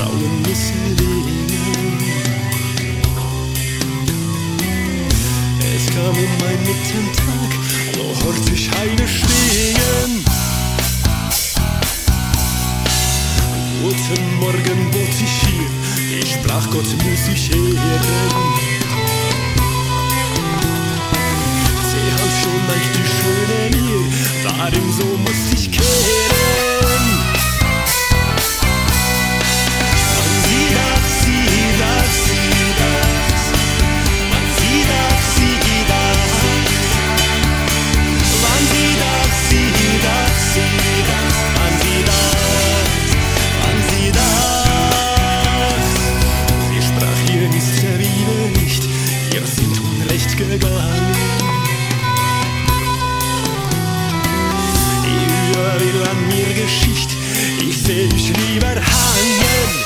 Frauen müssen leben. Es kam ein Mittentag, da hört ich eine stehen. Guten Morgen, bot ich hier, ich sprach, Gott muss ich ehren. Sie hat schon leicht die Schöne mir, darin so muss ich kehren. Man sieht das, sieht das, sieht das, man sieht das, sieht das, man sieht das, sieht das, sieht das, man sieht das, man sieht das. Sie sprach, ihr ist der Bibel nicht, ihr sind unrecht gegangen. Will an mir Geschicht, ich seh dich lieber hangen.